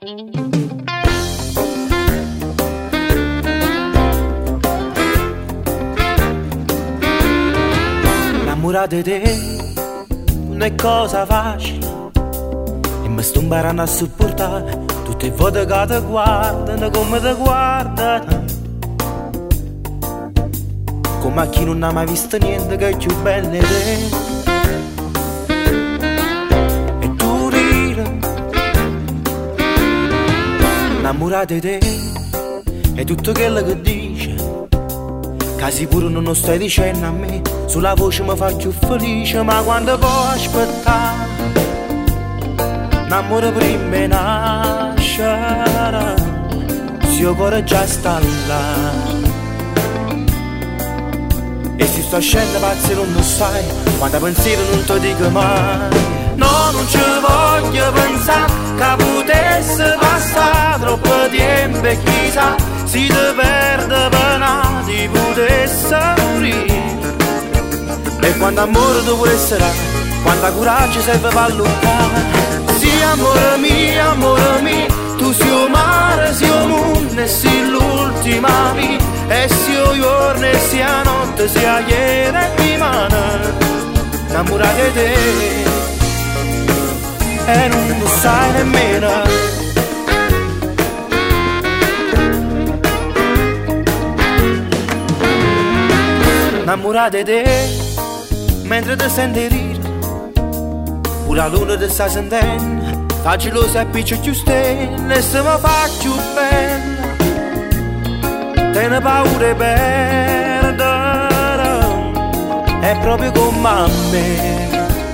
Innamorata di te non è cosa facile e mi sto imparando a sopportare tutte le volte che ti guardano come ti guardano, come a chi non ha mai visto niente che è più bello di te. E tu ridi innamorata di te e tutto quello che dice, casi pure non lo stai dicendo a me, sulla voce mi fa più felice, ma quando puoi aspettare l'amore prima di nascere, se il cuore già sta là. E se sto scendendo pazzo non lo sai, quando pensiero non ti dico mai. No, non ci voglio pensare che potesse passare troppo tempo e chissà si ti perde pena ti potesse morire. E quando amore tu vuoi essere, quando coraggio serve per allungare. Sì amore mio, tu sei il mare, sei il mondo e sei l'ultima mia. E sia il giorno e sia la notte, sia ieri e rimane innamorata di te e non lo sai nemmeno. Innamorata di te mentre ti senti ridere, pure la luna ti sta sentendo, facilo se appiccio più stelle e se mi fa più bella. Te ne paura di perdere, è proprio come a me,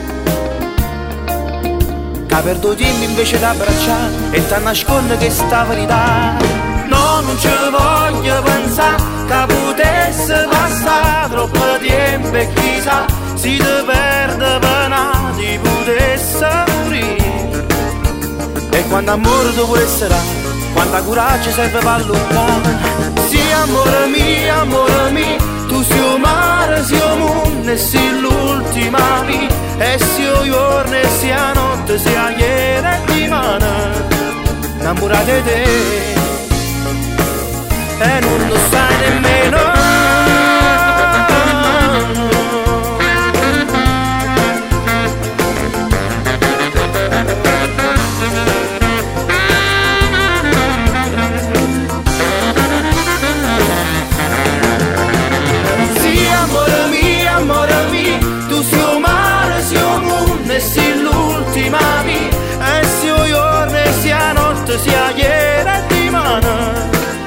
che perdo tempo invece di abbracciare e ti nasconde che sta verità. No, non ci voglio pensare che potesse passare troppo tempo e chissà si ti perde pena ti potesse morire. E quando amore tu vuoi essere, quanta coraggio serve per allungare. Sì amore mio, tu sei il mare, sei il mondo e sei l'ultima mia. E sia il giorno e sia la notte, sia ieri e rimane innamorata di te e non lo sai nemmeno. Sia ieri e rimane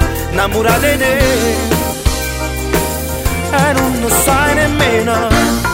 innamorata di te e non lo sai nemmeno.